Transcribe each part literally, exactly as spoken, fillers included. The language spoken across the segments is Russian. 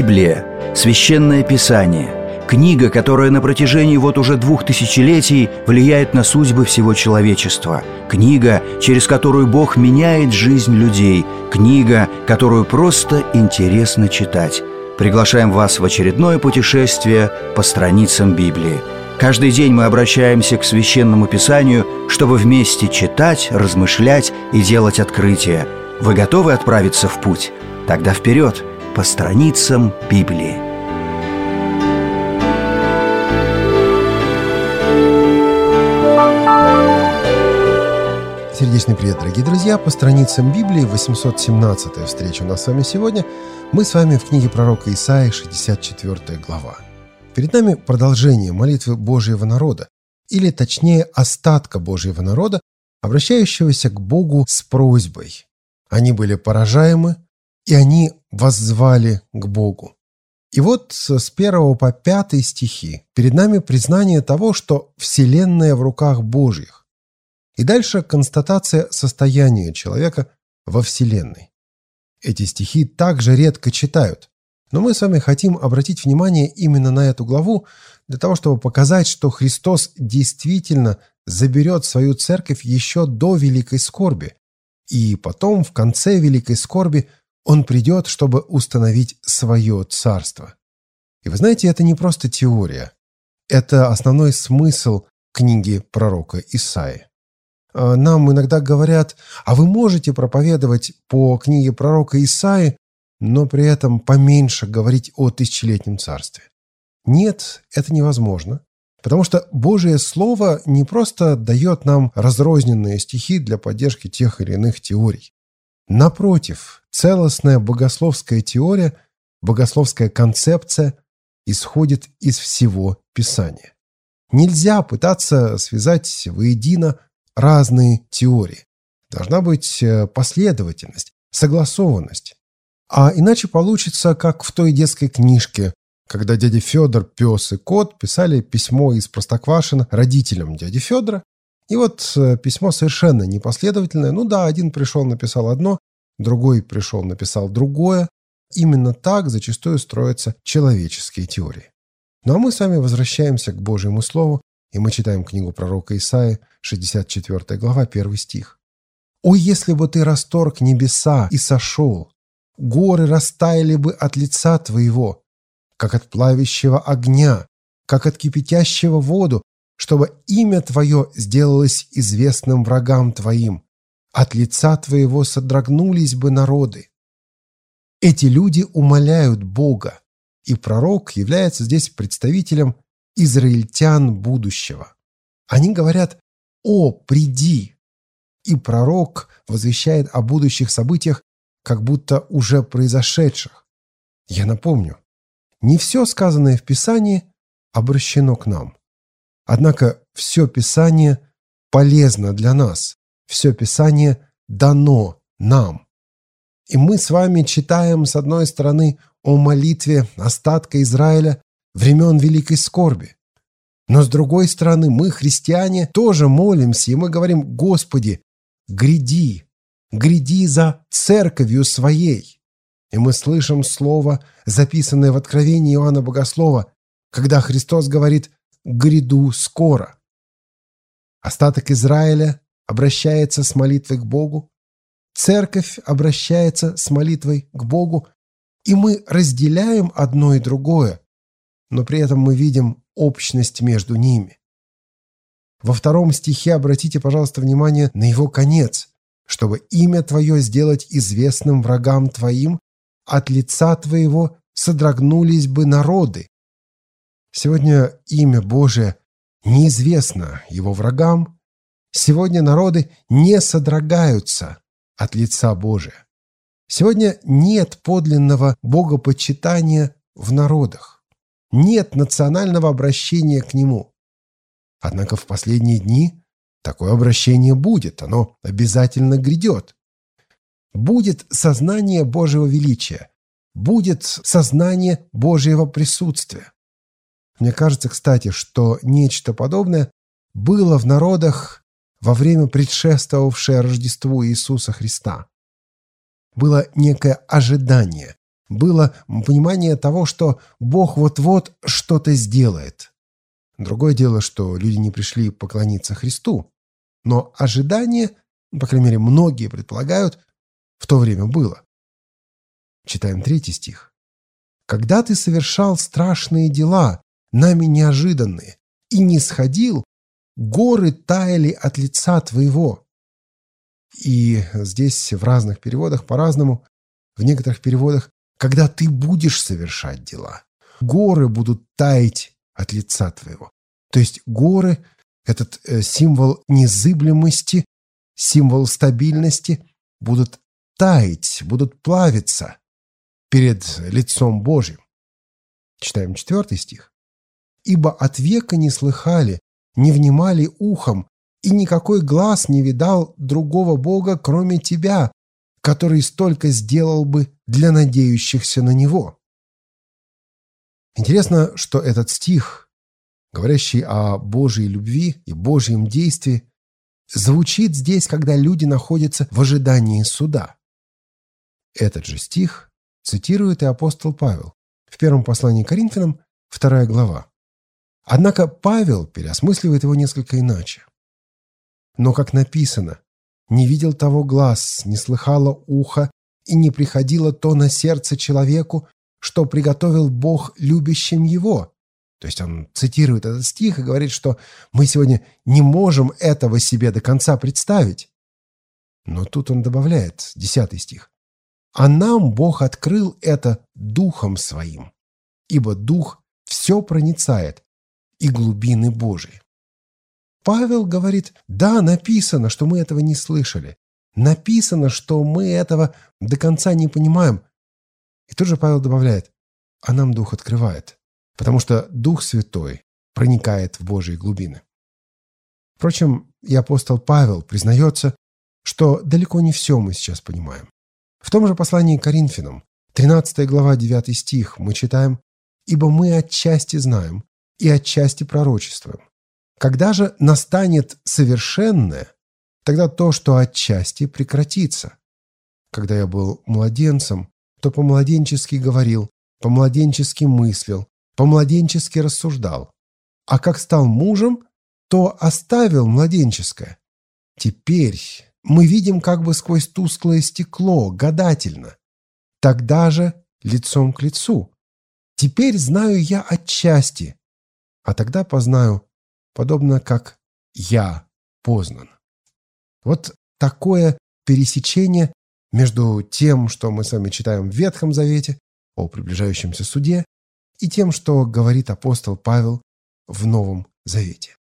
Библия – священное писание, книга, которая на протяжении вот уже двух тысячелетий влияет на судьбы всего человечества, книга, через которую Бог меняет жизнь людей, книга, которую просто интересно читать. Приглашаем вас в очередное путешествие по страницам Библии. Каждый день мы обращаемся к Священному Писанию, чтобы вместе читать, размышлять и делать открытия. Вы готовы отправиться в путь? Тогда вперед, по страницам Библии. Сердечный привет, дорогие друзья! По страницам Библии, восемьсот семнадцатая встреча у нас с вами сегодня. Мы с вами в книге пророка Исаии, шестьдесят четвёртая глава. Перед нами продолжение молитвы Божьего народа, или точнее остатка Божьего народа, обращающегося к Богу с просьбой. Они были поражаемы, и они воззвали к Богу. И вот с первого по пятый стихи перед нами признание того, что Вселенная в руках Божьих. И дальше констатация состояния человека во Вселенной. Эти стихи также редко читают, но мы с вами хотим обратить внимание именно на эту главу для того, чтобы показать, что Христос действительно заберет свою церковь еще до великой скорби, и потом, в конце великой скорби, Он придет, чтобы установить свое царство. И вы знаете, это не просто теория, это основной смысл книги пророка Исаии. Нам иногда говорят: а вы можете проповедовать по книге пророка Исаии, но при этом поменьше говорить о тысячелетнем царстве. Нет, это невозможно, потому что Божие Слово не просто дает нам разрозненные стихи для поддержки тех или иных теорий. Напротив, целостная богословская теория, богословская концепция исходит из всего Писания. Нельзя пытаться связать воедино разные теории. Должна быть последовательность, согласованность. А иначе получится, как в той детской книжке, когда дядя Федор, пес и кот писали письмо из Простоквашино родителям дяди Федора. И вот письмо совершенно непоследовательное. Ну да, один пришел, написал одно, другой пришел, написал другое. Именно так зачастую строятся человеческие теории. Ну а мы с вами возвращаемся к Божьему Слову, и мы читаем книгу пророка Исаии, шестьдесят четвёртая глава, первый стих. «Ой, если бы ты расторг небеса и сошел, горы растаяли бы от лица твоего, как от плавящего огня, как от кипятящего воду, чтобы имя твое сделалось известным врагам твоим. От лица твоего содрогнулись бы народы». Эти люди умоляют Бога, и пророк является здесь представителем израильтян будущего. Они говорят: «О, приди!» И пророк возвещает о будущих событиях, как будто уже произошедших. Я напомню, не все сказанное в Писании обращено к нам. Однако все Писание полезно для нас, все Писание дано нам. И мы с вами читаем, с одной стороны, о молитве остатка Израиля времен Великой скорби. Но с другой стороны, мы, христиане, тоже молимся, и мы говорим: «Господи, гряди, гряди за церковью своей». И мы слышим слово, записанное в Откровении Иоанна Богослова, когда Христос говорит: «Гряду скоро». Остаток Израиля обращается с молитвой к Богу, церковь обращается с молитвой к Богу, и мы разделяем одно и другое, но при этом мы видим общность между ними. Во втором стихе обратите, пожалуйста, внимание на его конец: «Чтобы имя твое сделать известным врагам твоим, от лица твоего содрогнулись бы народы». Сегодня имя Божие неизвестно его врагам. Сегодня народы не содрогаются от лица Божия. Сегодня нет подлинного богопочитания в народах. Нет национального обращения к нему. Однако в последние дни такое обращение будет, оно обязательно грядет. Будет сознание Божьего величия, будет сознание Божьего присутствия. Мне кажется, кстати, что нечто подобное было в народах во время предшествовавшее Рождеству Иисуса Христа. Было некое ожидание, было понимание того, что Бог вот-вот что-то сделает. Другое дело, что люди не пришли поклониться Христу. Но ожидание, по крайней мере, многие предполагают, в то время было. Читаем третий стих. «Когда ты совершал страшные дела, нами неожиданные, и не сходил, горы таяли от лица твоего». И здесь в разных переводах по-разному. В некоторых переводах «когда ты будешь совершать дела, горы будут таять от лица твоего». То есть горы – этот э, символ незыблемости, символ стабильности, будут таять, будут плавиться перед лицом Божьим. Читаем четвертый стих. «Ибо от века не слыхали, не внимали ухом, и никакой глаз не видал другого Бога, кроме тебя, который столько сделал бы для надеющихся на Него». Интересно, что этот стих, говорящий о Божьей любви и Божьем действии, звучит здесь, когда люди находятся в ожидании суда. Этот же стих цитирует и апостол Павел в первом послании к Коринфянам, вторая глава. Однако Павел переосмысливает его несколько иначе. «Но, как написано, не видел того глаз, не слыхало ухо, и не приходило то на сердце человеку, что приготовил Бог любящим его». То есть он цитирует этот стих и говорит, что мы сегодня не можем этого себе до конца представить. Но тут он добавляет, десятый стих, «А нам Бог открыл это Духом Своим, ибо Дух все проницает, и глубины Божии». Павел говорит, да, написано, что мы этого не слышали. Написано, что мы этого до конца не понимаем. И тут же Павел добавляет, а нам Дух открывает, потому что Дух Святой проникает в Божьи глубины. Впрочем, и апостол Павел признается, что далеко не все мы сейчас понимаем. В том же послании к Коринфянам, тринадцатая глава, девятый стих, мы читаем, «Ибо мы отчасти знаем и отчасти пророчествуем. Когда же настанет совершенное, тогда то, что отчасти, прекратится. Когда я был младенцем, то по-младенчески говорил, по-младенчески мыслил, по-младенчески рассуждал. А как стал мужем, то оставил младенческое. Теперь мы видим как бы сквозь тусклое стекло, гадательно. Тогда же лицом к лицу. Теперь знаю я отчасти, а тогда познаю, подобно как я познан». Вот такое пересечение между тем, что мы с вами читаем в Ветхом Завете о приближающемся суде, и тем, что говорит апостол Павел в Новом Завете.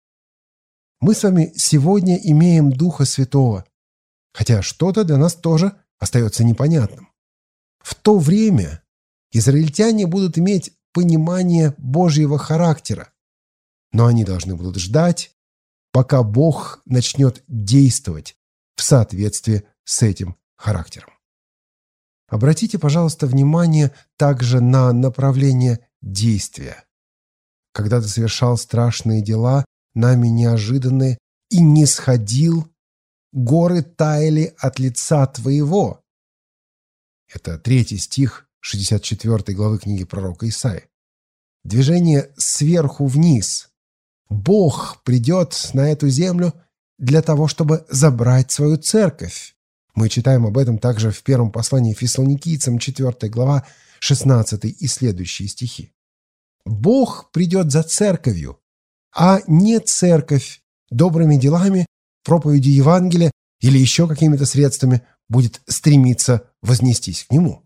Мы с вами сегодня имеем Духа Святого, хотя что-то для нас тоже остается непонятным. В то время израильтяне будут иметь понимание Божьего характера, но они должны будут ждать, пока Бог начнет действовать в соответствии с этим характером. Обратите, пожалуйста, внимание также на направление действия. «Когда ты совершал страшные дела, нами неожиданные, и не сходил, горы таяли от лица твоего». Это третий стих шестьдесят четвёртой главы книги пророка Исаии. Движение сверху вниз. Бог придет на эту землю для того, чтобы забрать свою церковь. Мы читаем об этом также в первом послании Фессалоникийцам, четвёртая глава, шестнадцатый и следующие стихи. Бог придет за церковью, а не церковь добрыми делами, проповедью Евангелия или еще какими-то средствами будет стремиться вознестись к Нему.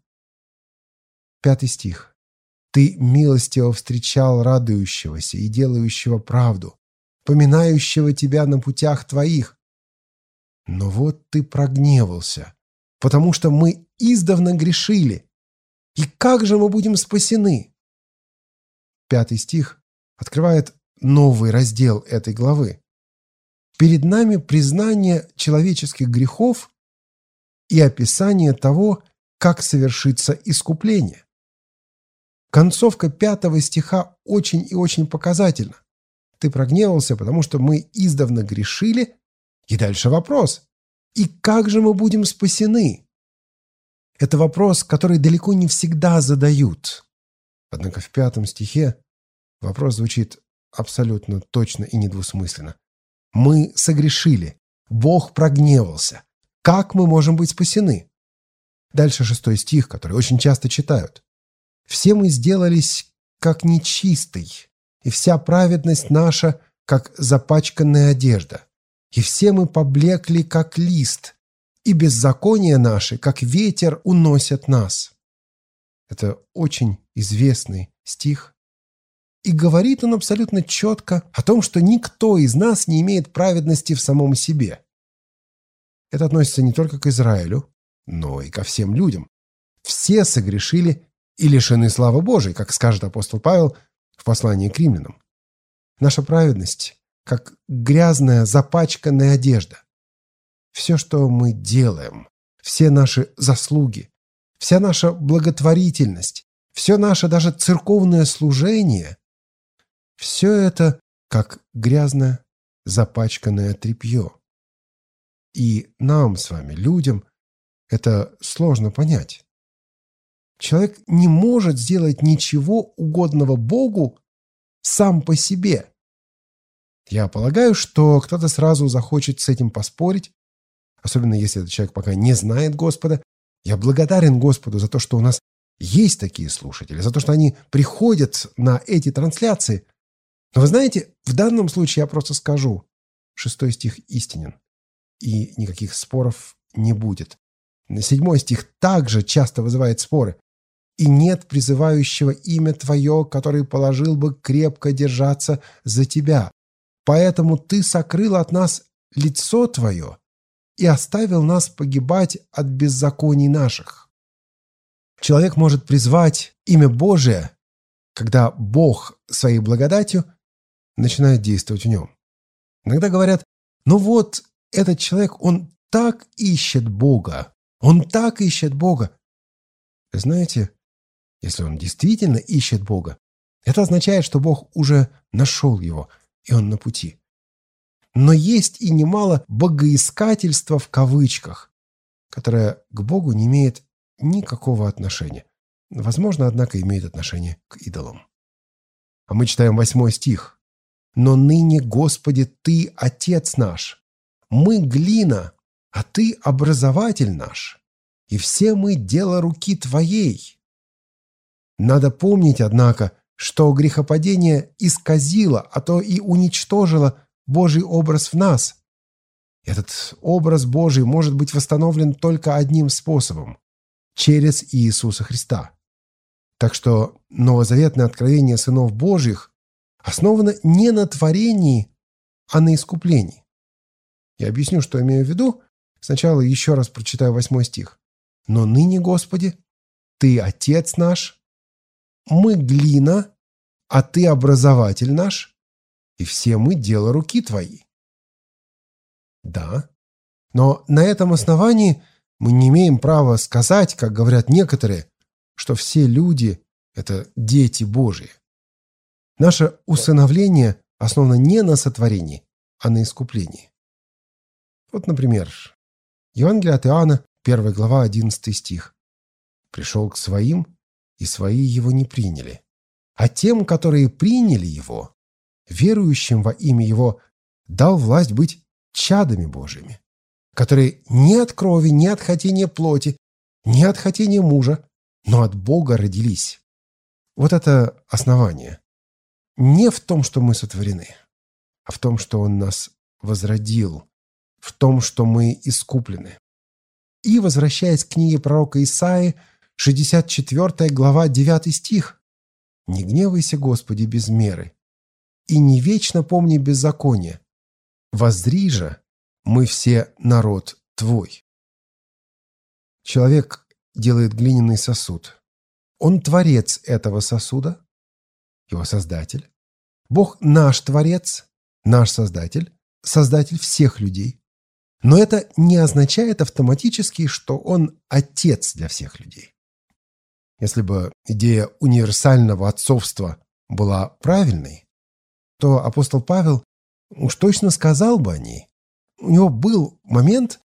Пятый стих. «Ты милостиво встречал радующегося и делающего правду, поминающего тебя на путях твоих. Но вот ты прогневался, потому что мы издавна грешили. И как же мы будем спасены?» Пятый стих открывает новый раздел этой главы. Перед нами признание человеческих грехов и описание того, как совершится искупление. Концовка пятого стиха очень и очень показательна. Ты прогневался, потому что мы издавна грешили. И дальше вопрос. И как же мы будем спасены? Это вопрос, который далеко не всегда задают. Однако в пятом стихе вопрос звучит абсолютно точно и недвусмысленно. Мы согрешили. Бог прогневался. Как мы можем быть спасены? Дальше шестой стих, который очень часто читают. Все мы сделались как нечистый, и вся праведность наша, как запачканная одежда. И все мы поблекли, как лист, и беззакония наши, как ветер, уносят нас. Это очень известный стих. И говорит он абсолютно четко о том, что никто из нас не имеет праведности в самом себе. Это относится не только к Израилю, но и ко всем людям. Все согрешили и лишены славы Божией, как скажет апостол Павел в послании к римлянам. Наша праведность, как грязная запачканная одежда. Все, что мы делаем, все наши заслуги, вся наша благотворительность, все наше даже церковное служение, все это как грязное запачканное тряпье. И нам с вами, людям, это сложно понять. Человек не может сделать ничего угодного Богу сам по себе. Я полагаю, что кто-то сразу захочет с этим поспорить, особенно если этот человек пока не знает Господа. Я благодарен Господу за то, что у нас есть такие слушатели, за то, что они приходят на эти трансляции. Но вы знаете, в данном случае я просто скажу, шестой стих истинен, и никаких споров не будет. Седьмой стих также часто вызывает споры. «И нет призывающего имя Твое, который положил бы крепко держаться за Тебя. Поэтому Ты сокрыл от нас лицо Твое и оставил нас погибать от беззаконий наших». Человек может призвать имя Божие, когда Бог своей благодатью начинает действовать в нем. Иногда говорят, ну вот, этот человек, он так ищет Бога, он так ищет Бога. Вы знаете, если он действительно ищет Бога, это означает, что Бог уже нашел его, и он на пути. Но есть и немало богоискательства в кавычках, которое к Богу не имеет никакого отношения. Возможно, однако, имеет отношение к идолам. А мы читаем восьмой стих. «Но ныне, Господи, Ты Отец наш, мы глина, а Ты образователь наш, и все мы дело руки Твоей». Надо помнить, однако, что грехопадение исказило, а то и уничтожило Божий образ в нас. Этот образ Божий может быть восстановлен только одним способом – через Иисуса Христа. Так что новозаветное откровение сынов Божьих основано не на творении, а на искуплении. Я объясню, что имею в виду. Сначала еще раз прочитаю восьмой стих. «Но ныне, Господи, Ты Отец наш, мы глина, а Ты образователь наш, и все мы дело руки Твои». Да, но на этом основании мы не имеем права сказать, как говорят некоторые, что все люди – это дети Божьи. Наше усыновление основано не на сотворении, а на искуплении. Вот, например, Евангелие от Иоанна, первая глава, одиннадцатый стих. «Пришел к своим, и свои его не приняли. А тем, которые приняли его, верующим во имя его, дал власть быть чадами Божьими, которые не от крови, не от хотения плоти, не от хотения мужа, но от Бога родились». Вот это основание. Не в том, что мы сотворены, а в том, что Он нас возродил, в том, что мы искуплены. И, возвращаясь к книге пророка Исаии, шестьдесят четвёртая глава, девятый стих. «Не гневайся, Господи, без меры, и не вечно помни беззаконие. Воззри же, мы все народ Твой». Человек делает глиняный сосуд. Он творец этого сосуда, его создатель. Бог наш творец, наш создатель, создатель всех людей. Но это не означает автоматически, что Он отец для всех людей. Если бы идея универсального отцовства была правильной, то апостол Павел уж точно сказал бы о ней. У него был момент,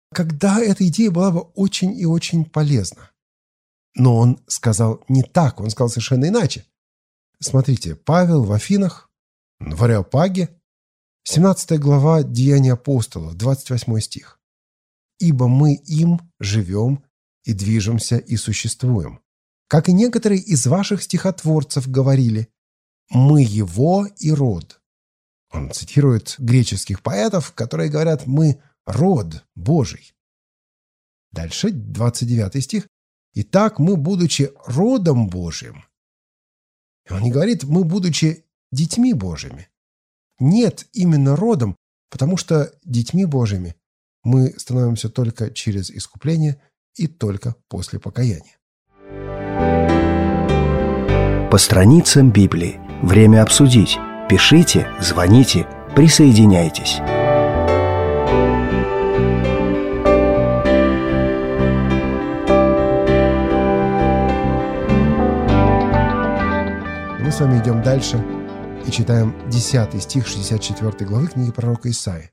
когда эта идея была бы очень и очень полезна. Но он сказал не так, он сказал совершенно иначе. Смотрите, Павел в Афинах, в Ареопаге, семнадцатая глава Деяний апостолов, двадцать восьмой стих. «Ибо мы им живем и движемся и существуем. Как и некоторые из ваших стихотворцев говорили, мы его и род». Он цитирует греческих поэтов, которые говорят «мы род Божий». Дальше двадцать девятый стих. «Итак, мы, будучи родом Божьим». Он не говорит «мы, будучи детьми Божьими». Нет, именно родом, потому что детьми Божьими мы становимся только через искупление и только после покаяния. По страницам Библии. Время обсудить. Пишите, звоните, присоединяйтесь. Мы с вами идем дальше и читаем десятый стих шестьдесят четвёртой главы книги пророка Исаии.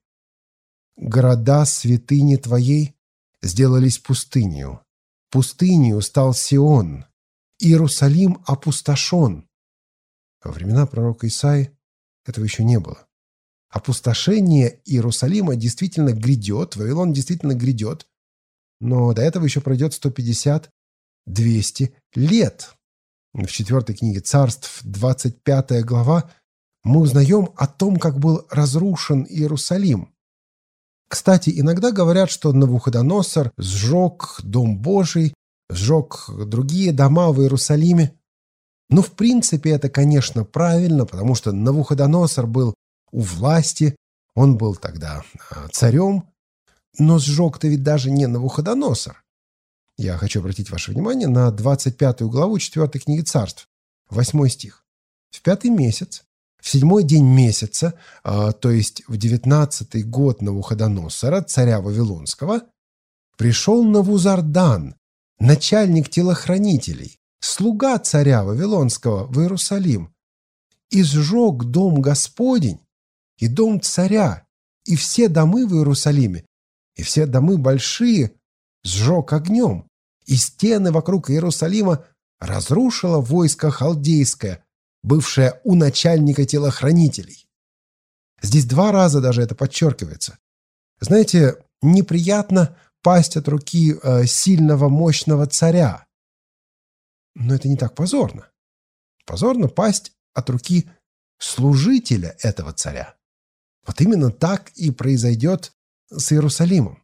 «Города святыни Твоей сделались пустынью. Пустынью стал Сион. Иерусалим опустошен». Во времена пророка Исаии этого еще не было. Опустошение Иерусалима действительно грядет, Вавилон действительно грядет, но до этого еще пройдет сто пятьдесят - двести лет. В четвертой книге Царств, двадцать пятая глава, мы узнаем о том, как был разрушен Иерусалим. Кстати, иногда говорят, что Навуходоносор сжег Дом Божий, сжег другие дома в Иерусалиме. Но в принципе это, конечно, правильно, потому что Навуходоносор был у власти, он был тогда царем, но сжег-то ведь даже не Навуходоносор. Я хочу обратить ваше внимание на двадцать пятую главу четвертой книги Царств, восьмой стих. «В пятый месяц, в седьмой день месяца, а, то есть в девятнадцатый год Навуходоносора, царя Вавилонского, пришел Навузардан, начальник телохранителей, слуга царя Вавилонского в Иерусалим, и сжег дом Господень и дом царя, и все домы в Иерусалиме, и все домы большие сжег огнем, и стены вокруг Иерусалима разрушило войско халдейское, бывшее у начальника телохранителей». Здесь два раза даже это подчеркивается. Знаете, неприятно пасть от руки э, сильного, мощного царя. Но это не так позорно. Позорно пасть от руки служителя этого царя. Вот именно так и произойдет с Иерусалимом.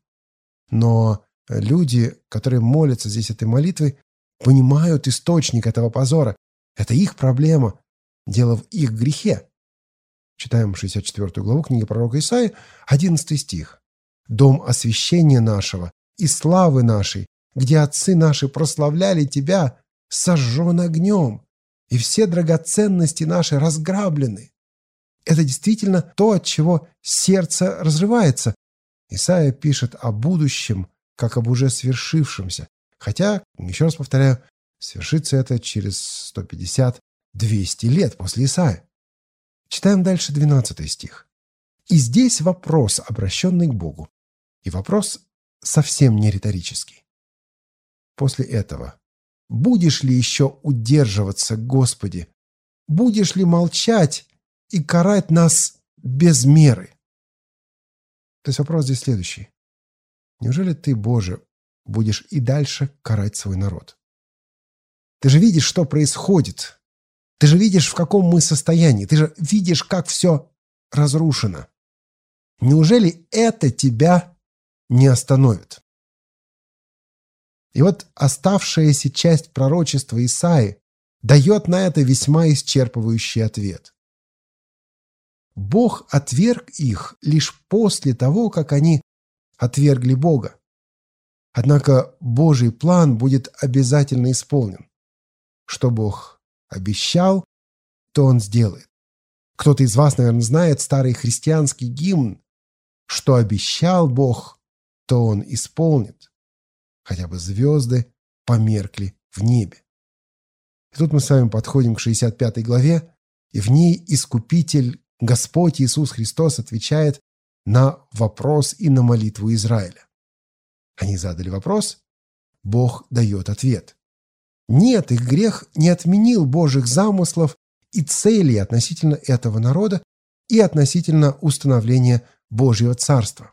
Но люди, которые молятся здесь этой молитвой, понимают источник этого позора. Это их проблема. Дело в их грехе. Читаем шестьдесят четвёртую главу книги пророка Исаии, одиннадцатый стих. «Дом освящения нашего и славы нашей, где отцы наши прославляли Тебя, сожжен огнем, и все драгоценности наши разграблены». Это действительно то, от чего сердце разрывается. Исаия пишет о будущем, как об уже свершившемся. Хотя, еще раз повторяю, свершится это через сто пятьдесят - двести лет после Исаии. Читаем дальше двенадцатый стих. И здесь вопрос, обращенный к Богу. И вопрос совсем не риторический. После этого: «Будешь ли еще удерживаться, Господи? Будешь ли молчать и карать нас без меры?» То есть вопрос здесь следующий. Неужели ты, Боже, будешь и дальше карать свой народ? Ты же видишь, что происходит. Ты же видишь, в каком мы состоянии. Ты же видишь, как все разрушено. Неужели это тебя не остановит? И вот оставшаяся часть пророчества Исаии дает на это весьма исчерпывающий ответ. Бог отверг их лишь после того, как они отвергли Бога. Однако Божий план будет обязательно исполнен. Что Бог обещал, то Он сделает. Кто-то из вас, наверное, знает старый христианский гимн: «Что обещал Бог, то Он исполнит. Хотя бы звезды померкли в небе». И тут мы с вами подходим к шестьдесят пятой главе, и в ней Искупитель, Господь Иисус Христос, отвечает на вопрос и на молитву Израиля. Они задали вопрос, Бог дает ответ. Нет, их грех не отменил Божьих замыслов и целей относительно этого народа и относительно установления Божьего Царства.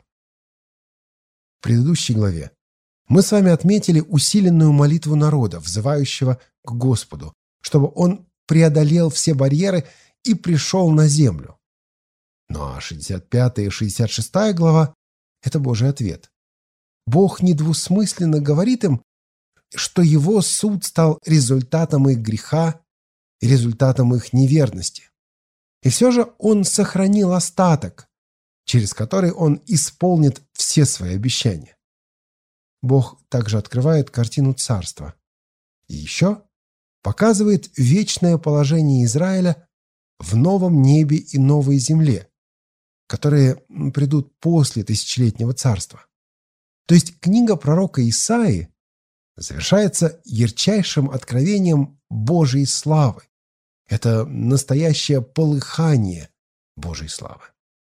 В предыдущей главе мы с вами отметили усиленную молитву народа, взывающего к Господу, чтобы он преодолел все барьеры и пришел на землю. Ну а шестьдесят пятая и шестьдесят шестая глава – это Божий ответ. Бог недвусмысленно говорит им, что его суд стал результатом их греха и результатом их неверности. И все же он сохранил остаток, через который он исполнит все свои обещания. Бог также открывает картину царства. И еще показывает вечное положение Израиля в новом небе и новой земле, которые придут после тысячелетнего царства. То есть книга пророка Исаии завершается ярчайшим откровением Божьей славы. Это настоящее полыхание Божьей славы.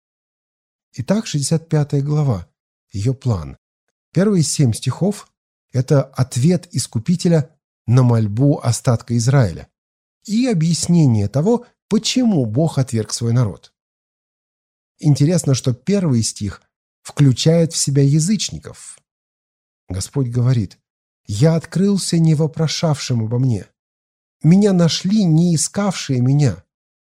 Итак, шестьдесят пятая глава, ее план. Первые семь стихов – это ответ Искупителя на мольбу остатка Израиля и объяснение того, почему Бог отверг свой народ. Интересно, что первый стих включает в себя язычников. Господь говорит: «Я открылся не вопрошавшим обо мне. Меня нашли не искавшие меня.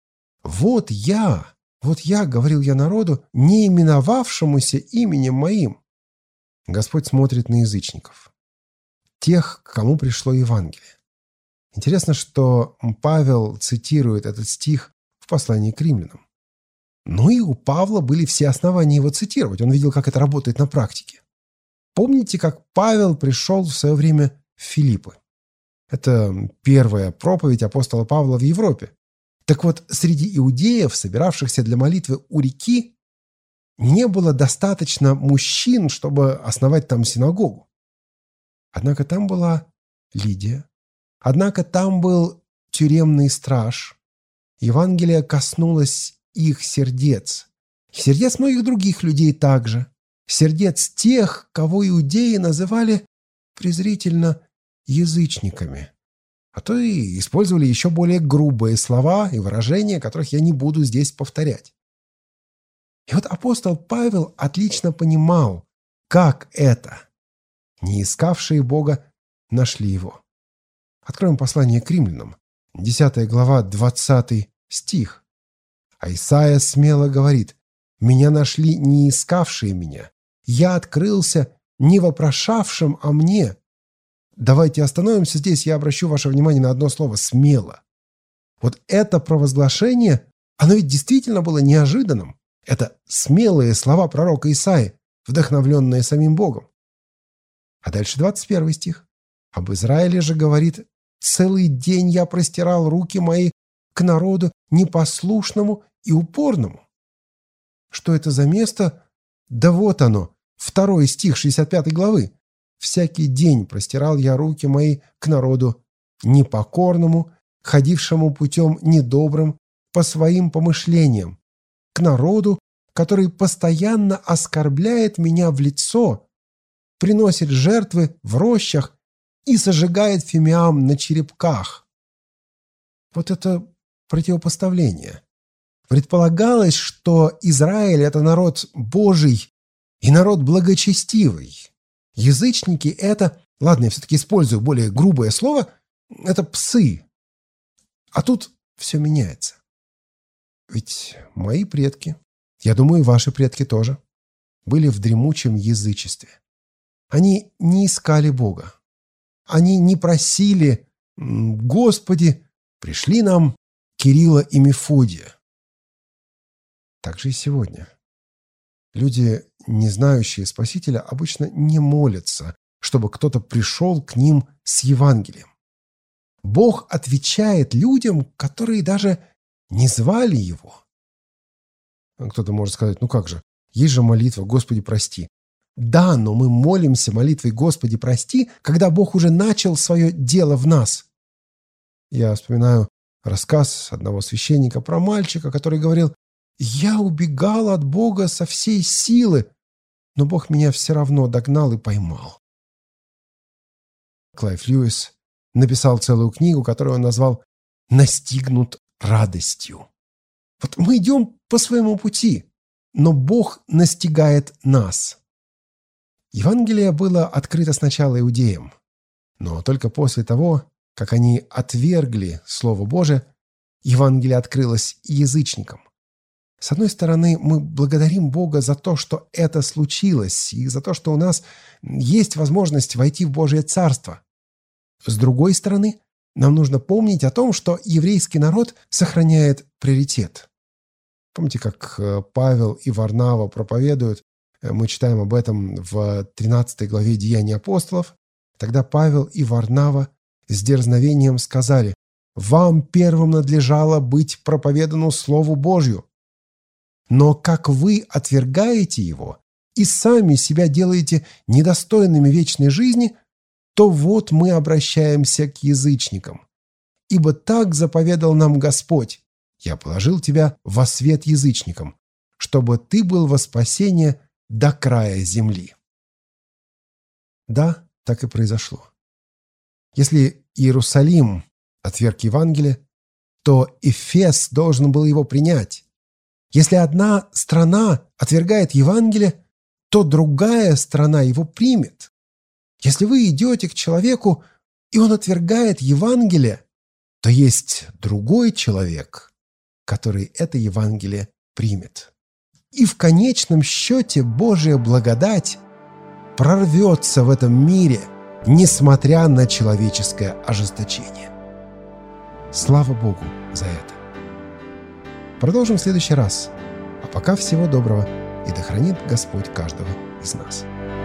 Вот я, вот я, говорил я народу, не именовавшемуся именем моим». Господь смотрит на язычников, тех, к кому пришло Евангелие. Интересно, что Павел цитирует этот стих в послании к римлянам. Ну и у Павла были все основания его цитировать. Он видел, как это работает на практике. Помните, как Павел пришел в свое время в Филиппы? Это первая проповедь апостола Павла в Европе. Так вот, среди иудеев, собиравшихся для молитвы у реки, не было достаточно мужчин, чтобы основать там синагогу. Однако там была Лидия. Однако там был тюремный страж. Евангелие коснулось их сердец. Сердец многих других людей также. Сердец тех, кого иудеи называли презрительно язычниками. А то и использовали еще более грубые слова и выражения, которых я не буду здесь повторять. И вот апостол Павел отлично понимал, как это. Не искавшие Бога нашли его. Откроем послание к римлянам, десятая глава, двадцатый стих. А Исайя смело говорит: «Меня нашли не искавшие меня. Я открылся не вопрошавшим о мне». Давайте остановимся здесь, я обращу ваше внимание на одно слово – «смело». Вот это провозглашение, оно ведь действительно было неожиданным. Это смелые слова пророка Исаии, вдохновленные самим Богом. А дальше двадцать первый стих. «Об Израиле же говорит: целый день я простирал руки мои к народу непослушному и упорному». Что это за место? Да вот оно, второй стих шестьдесят пятой главы. «Всякий день простирал я руки мои к народу непокорному, ходившему путем недобрым по своим помышлениям, к народу, который постоянно оскорбляет меня в лицо, приносит жертвы в рощах и сожигает фимиам на черепках». Вот это противопоставление. Предполагалось, что Израиль – это народ Божий и народ благочестивый. Язычники – это, ладно, я все-таки использую более грубое слово, это псы. А тут все меняется. Ведь мои предки, я думаю, и ваши предки тоже, были в дремучем язычестве. Они не искали Бога. Они не просили: «Господи, пришли нам Кирилла и Мефодия». Так же и сегодня. Люди, не знающие Спасителя, обычно не молятся, чтобы кто-то пришел к ним с Евангелием. Бог отвечает людям, которые даже не звали Его. Кто-то может сказать: ну как же, есть же молитва «Господи, прости». Да, но мы молимся молитвой «Господи, прости», когда Бог уже начал свое дело в нас. Я вспоминаю рассказ одного священника про мальчика, который говорил: «Я убегал от Бога со всей силы, но Бог меня все равно догнал и поймал». Клайв Льюис, написал целую книгу, которую он назвал «Настигнут радостью». Вот мы идем по своему пути, но Бог настигает нас. Евангелие было открыто сначала иудеям, но только после того, как они отвергли Слово Божие, Евангелие открылось и язычникам. С одной стороны, мы благодарим Бога за то, что это случилось, и за то, что у нас есть возможность войти в Божье Царство. С другой стороны, нам нужно помнить о том, что еврейский народ сохраняет приоритет. Помните, как Павел и Варнава проповедуют? Мы читаем об этом в тринадцатой главе Деяний апостолов. Тогда Павел и Варнава с дерзновением сказали: «Вам первым надлежало быть проповедану Слову Божью. Но как вы отвергаете его и сами себя делаете недостойными вечной жизни, то вот мы обращаемся к язычникам. Ибо так заповедал нам Господь: я положил тебя во свет язычникам, чтобы ты был во спасение до края земли». Да, так и произошло. Если Иерусалим отверг Евангелие, то Эфес должен был его принять. Если одна страна отвергает Евангелие, то другая страна его примет. Если вы идете к человеку, и он отвергает Евангелие, то есть другой человек, который это Евангелие примет. И в конечном счете Божья благодать прорвется в этом мире, несмотря на человеческое ожесточение. Слава Богу за это. Продолжим в следующий раз. А пока всего доброго, и да хранит Господь каждого из нас.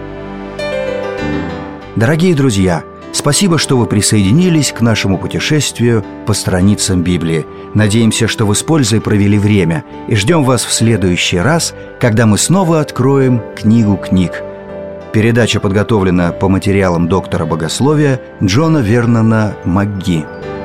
Дорогие друзья, спасибо, что вы присоединились к нашему путешествию по страницам Библии. Надеемся, что вы с пользой провели время, и ждем вас в следующий раз, когда мы снова откроем книгу книг. Передача подготовлена по материалам доктора богословия Джона Вернона МакГи.